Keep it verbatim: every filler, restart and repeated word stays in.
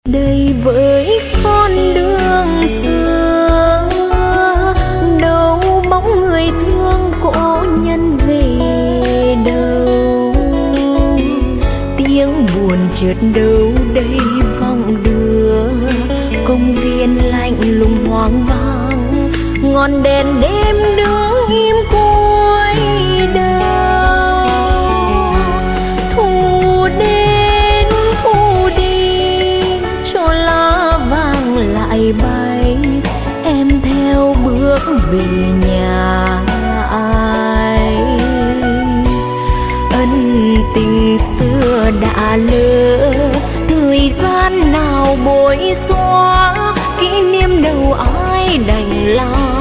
Đây với con đường xưa, đâu bóng người thương cô nhân về đâu, tiếng buồn chợt đâu đây vọng đưa, công viên lạnh lùng hoang vắng, ngọn đèn đêm đứng im cuối đầu. Thu đến thu đi, cho lá vàng lại bay, em theo bước về nhà ai. Ân tình xưa đã lỡ, thời gian nào bối xóa, kỷ niệm đâu ai đành lòng.